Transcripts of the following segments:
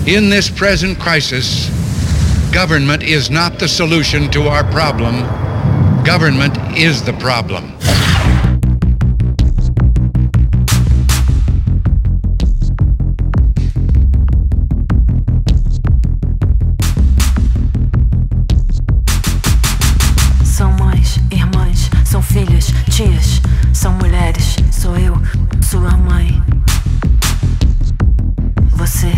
In this present crisis, government is not the solution to our problem. Government is the problem. São mães, irmãs, são filhas, tias, são mulheres, sou eu, sua mãe. Você.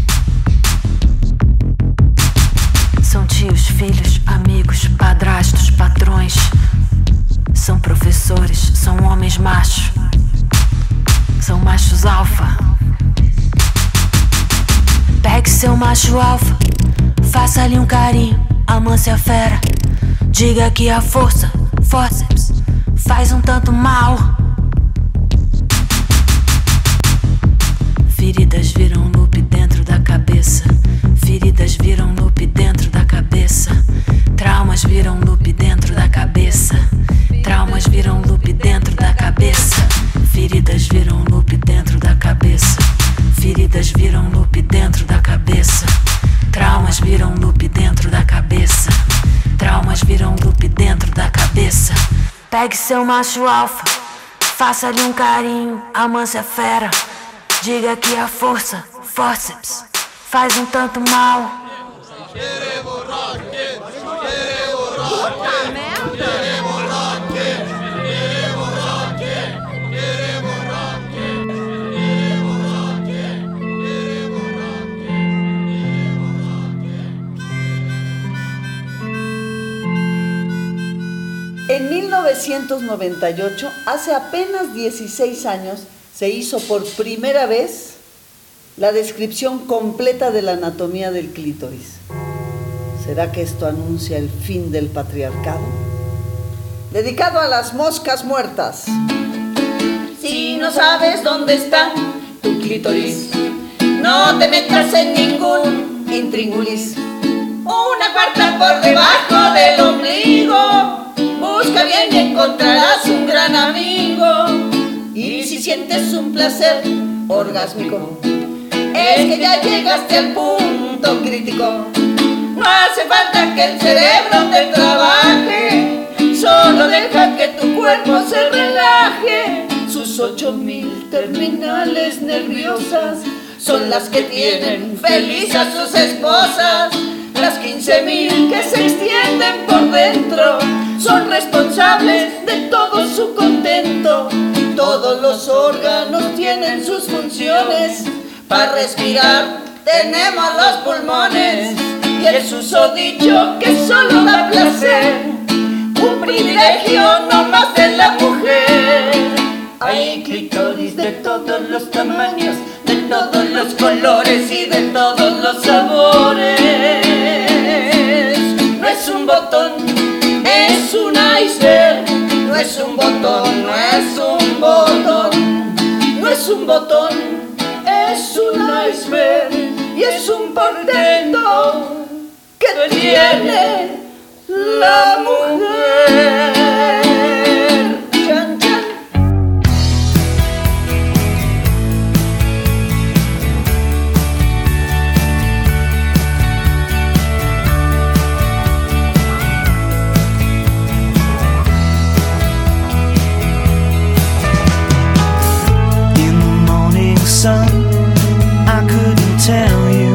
São tios, filhos, amigos, padrastos, patrões. São professores, são homens machos. São machos alfa. Pegue seu macho alfa, faça-lhe um carinho, amance a fera. Diga que a força, forceps, faz um tanto mal. Feridas viram loop dentro da cabeça. Feridas viram loop dentro da cabeça. Traumas viram loop dentro da cabeça. Traumas viram loop dentro da cabeça. Feridas viram loop dentro da cabeça. Feridas viram loop dentro da cabeça. Traumas viram loop dentro da cabeça. Traumas viram loop dentro da cabeça. Pegue seu macho alfa, faça-lhe um carinho, amance a fera. Diga que a força, forceps, faz um tanto mal. Queremos rock, queremos rock, queremos rock, queremos rock, queremos rock, queremos rock, queremos rock. En 1998, hace apenas 16 años, se hizo por primera vez la descripción completa de la anatomía del clítoris. ¿Será que esto anuncia el fin del patriarcado? Dedicado a las moscas muertas. Si no sabes dónde está tu clítoris, no te metas en ningún intríngulis. Una cuarta por debajo del ombligo. Busca bien y encontrarás un gran amigo. Y si sientes un placer orgásmico, es que ya llegaste al punto crítico. No hace falta que el cerebro te trabaje, solo deja que tu cuerpo se relaje. Sus 8000 terminales nerviosas son las que tienen feliz a sus esposas. Las 15.000 que se extienden por dentro son responsables de todo su contento. Todos los órganos tienen sus funciones. Para respirar tenemos los pulmones. Y el susodicho que solo da placer, un privilegio no más de la mujer. Hay clítoris de todos los tamaños, de todos los colores y de todos los sabores. No es un botón, es un iceberg. No es un botón, no es un botón. No es un botón, es un iceberg. Y es un portento que tiene la mujer. Chan, chan. In the morning sun, I couldn't tell you.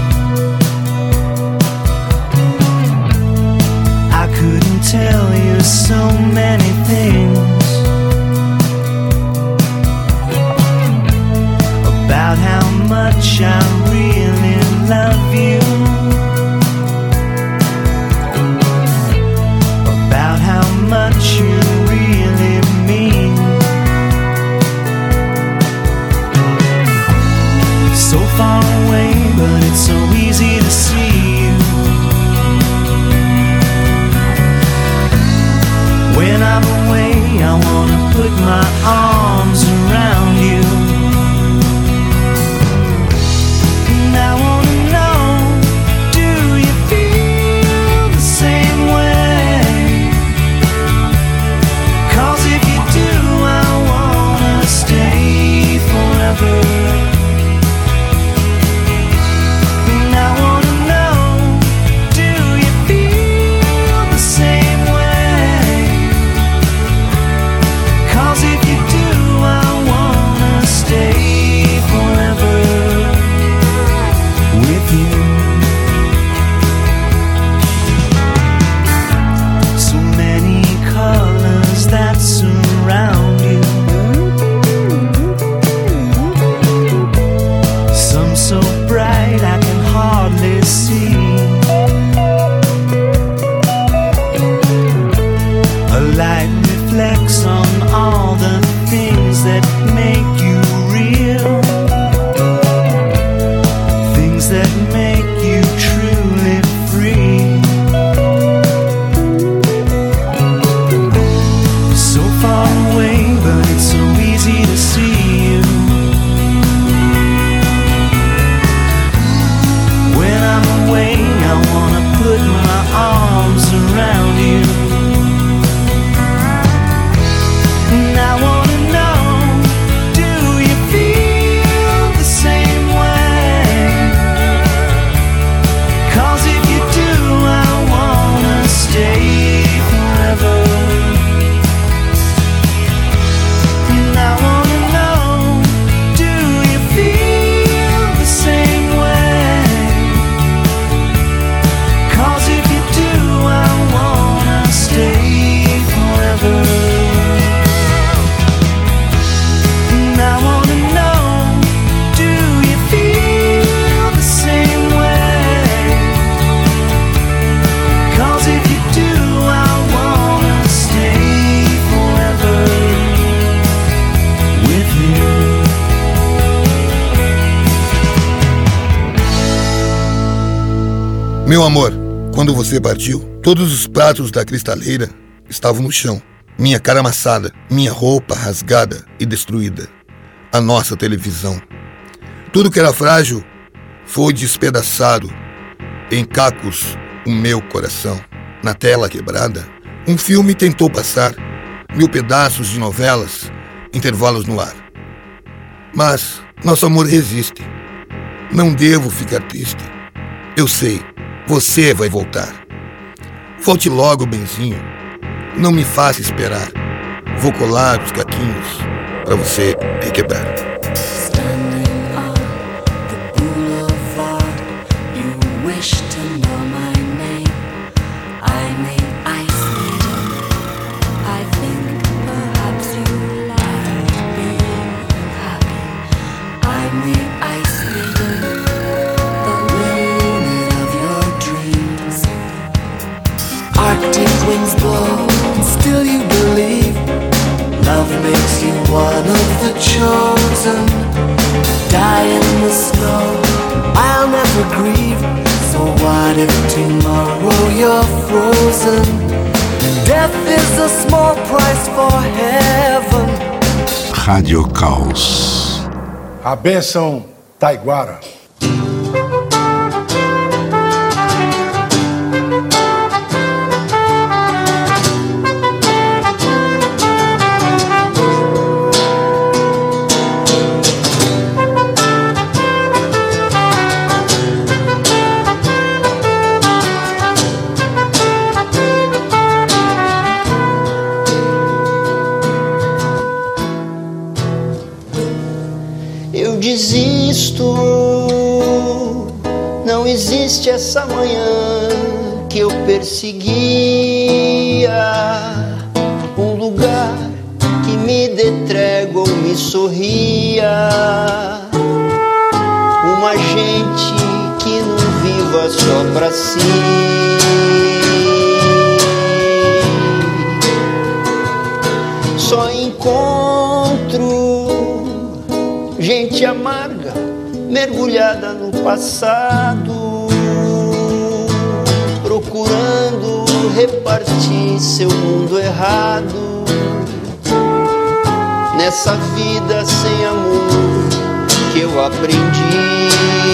I couldn't tell you so many things about how much I really love you, about how much you really mean. So far away, but it's so easy to see you. When I'm away, I wanna put my arms around you. And I wanna know, do you feel the same way? 'Cause if you do, I wanna stay forever. Meu amor, quando você partiu, todos os pratos da cristaleira estavam no chão. Minha cara amassada, minha roupa rasgada e destruída. A nossa televisão. Tudo que era frágil foi despedaçado. Em cacos, o meu coração. Na tela quebrada, um filme tentou passar. 1000 pedaços de novelas, intervalos no ar. Mas nosso amor resiste. Não devo ficar triste. Eu sei, você vai voltar. Volte logo, benzinho. Não me faça esperar. Vou colar os caquinhos pra você requebrar. Winds blow, and still you believe love makes you one of the chosen. Die in the snow, I'll never grieve. So what if tomorrow you're frozen? Death is a small price for heaven. Rádio Caos. A bênção Taiguara. Desisto, não existe essa manhã que eu perseguia, um lugar que me dê trégua ou me sorria, uma gente que não viva só pra si. Só encontro gente amarga, mergulhada no passado, procurando repartir seu mundo errado. Nessa vida sem amor que eu aprendi,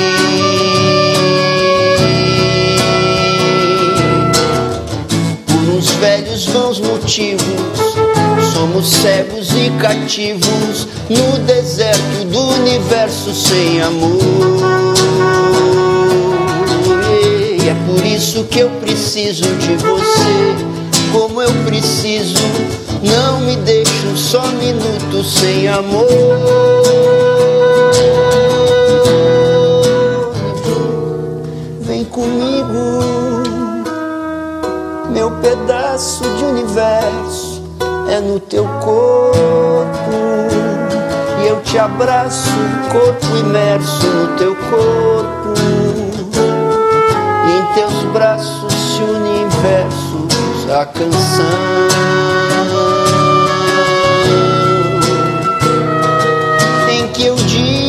por uns velhos vãos motivos, somos cegos e cativos no deserto do universo sem amor. E é por isso que eu preciso de você, como eu preciso. Não me deixe um só minuto sem amor. Vem comigo, meu pedaço de universo é no teu corpo, e eu te abraço, corpo imerso no teu corpo, e em teus braços se unem versos a canção em que eu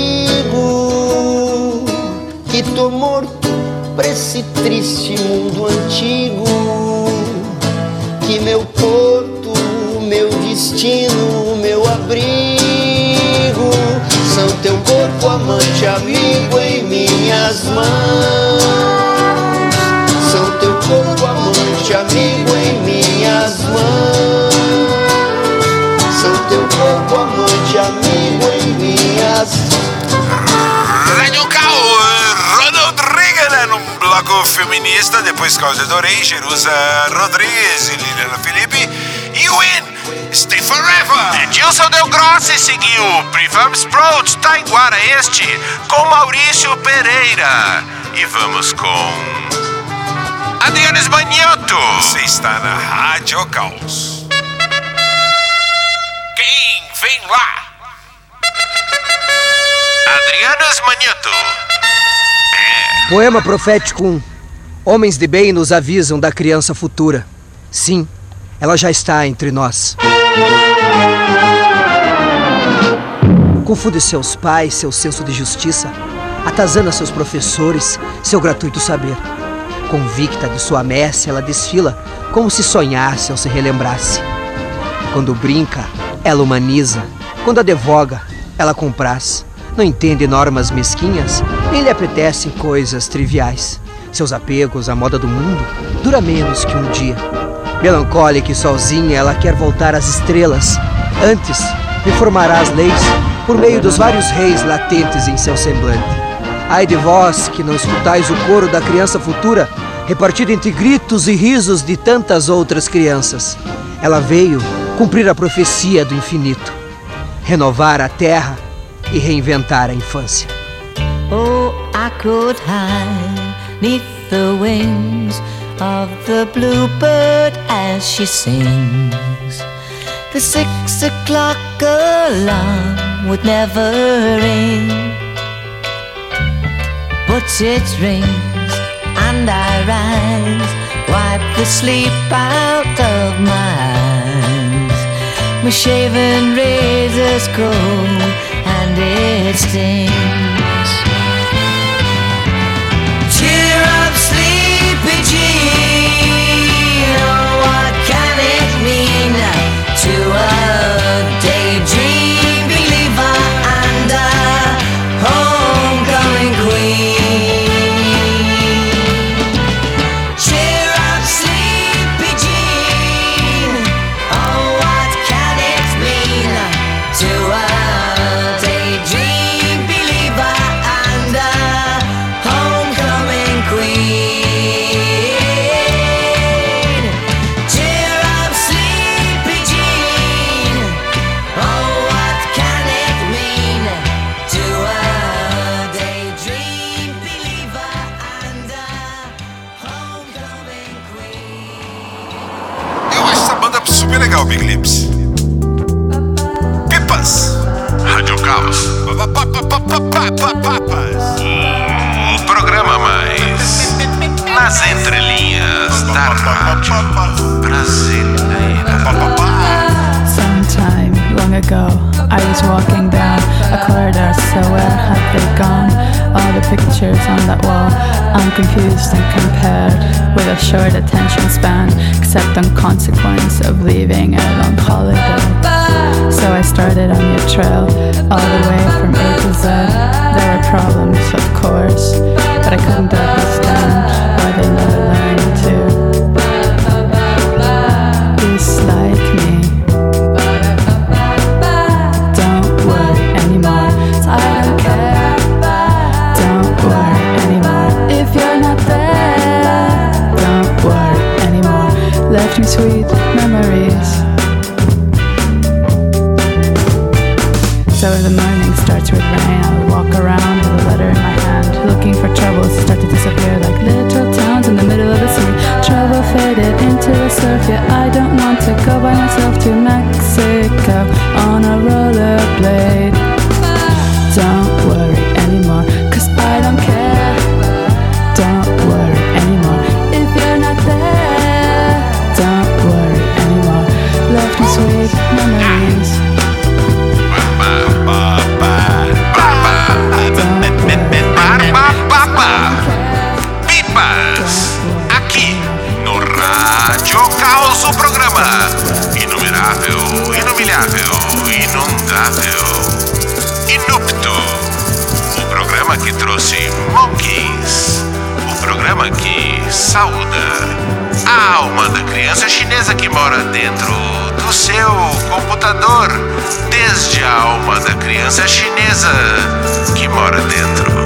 digo que tô morto pra esse triste mundo antigo, que meu porto, meu destino, meu abrigo são teu corpo, amante, amigo em minhas mãos. São teu corpo, amante, amigo em minhas mãos. São teu corpo, amante, amigo em minhas Rádio Caos, Ronald Reagan num bloco feminista, depois Causa Dorei, Jerusa Rodrigues e Liliana Felipe e Win. Stay Forever! Edilson Del Grossi seguiu Privamos Proud, Taiguara este, com Maurício Pereira. E vamos com Adriano Esmanioto. Você está na Rádio Caos. Quem vem lá? Adriano Esmanioto. Poema profético 1. Homens de bem nos avisam da criança futura. Sim, ela já está entre nós. Confunde seus pais, seu senso de justiça, atazana seus professores, seu gratuito saber. Convicta de sua messe, ela desfila como se sonhasse ou se relembrasse. Quando brinca, ela humaniza. Quando advoga, ela compraz. Não entende normas mesquinhas, nem lhe apetecem coisas triviais. Seus apegos à moda do mundo dura menos que um dia. Melancólica e sozinha, ela quer voltar às estrelas. Antes, reformará as leis por meio dos vários reis latentes em seu semblante. Ai de vós que não escutais o coro da criança futura, repartido entre gritos e risos de tantas outras crianças. Ela veio cumprir a profecia do infinito, renovar a terra e reinventar a infância. Oh, I could hide 'neath the wings of the bluebird as she sings. The 6 o'clock alarm would never ring, but it rings and I rise, wipe the sleep out of my eyes. My shaven razor's cold and it stings. Cheer up, sleepy Jean, oh, what can it mean to a daydream believer and a homecoming queen? Cheer up, sleepy Jean, oh, what can it mean to a daydream believer and a homecoming queen? Cheer up, sleepy Jean, oh, what can it mean to a daydream believer and a homecoming queen? Eu acho essa banda super legal, Big Lips. Pipas, Rádio Caos. O programa mais nas entrelinhas da rádio brasileira. Sometime long ago, I was walking down a corridor, so where had they gone? All the pictures on that wall, I'm confused and compared with a short attention span, except on consequence of leaving a long holiday. So I started on your trail, all the way from A to Z. There were problems, of course, but I couldn't understand why they never learned to dislike me. Don't worry anymore, I don't care. Don't worry anymore, if you're not there. Don't worry anymore, left me sweet memories. So the morning starts with rain, I'll walk around with a letter in my hand, looking for troubles start to disappear like little towns in the middle of the sea. Trouble faded into the surf, yeah, I don't want to go by myself to Mexico on a rollerblade. Don't worry anymore, 'cause I don't care. Don't worry anymore, if you're not there. Don't worry anymore, left me sweet memories. Pipas, aqui no Rádio Caos, o programa inumerável, inumilhável, inundável, inupto. O programa que trouxe Monkeys, o programa que saúda a alma da criança chinesa que mora dentro do seu computador, desde a alma da criança chinesa que mora dentro